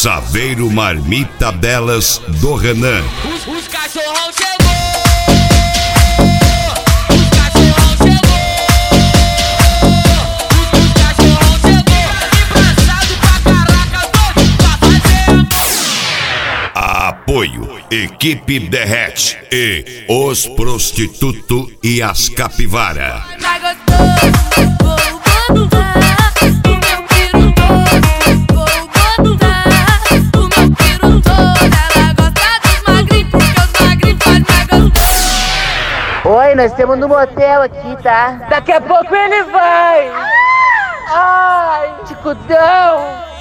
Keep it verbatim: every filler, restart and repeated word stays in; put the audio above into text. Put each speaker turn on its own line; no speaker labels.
Saveiro Marmita Belas do Renan.
Os, os cachorrão chegou. Os cachorrão chegou. Os, os cachorrão chegou. Engraçado pra caraca, doido pra fazer amor.
Apoio Equipe Derrete e Os Prostituto e as Capivara.
Vai gostoso, vou botar o meu piru todo, vou botar o meu piru todo. Ela gosta dos magrinhos porque os magrinhos faz mais gostoso.
Oi, nós estamos no motel aqui, tá?
Daqui a pouco ele vai. Ai, ticudão.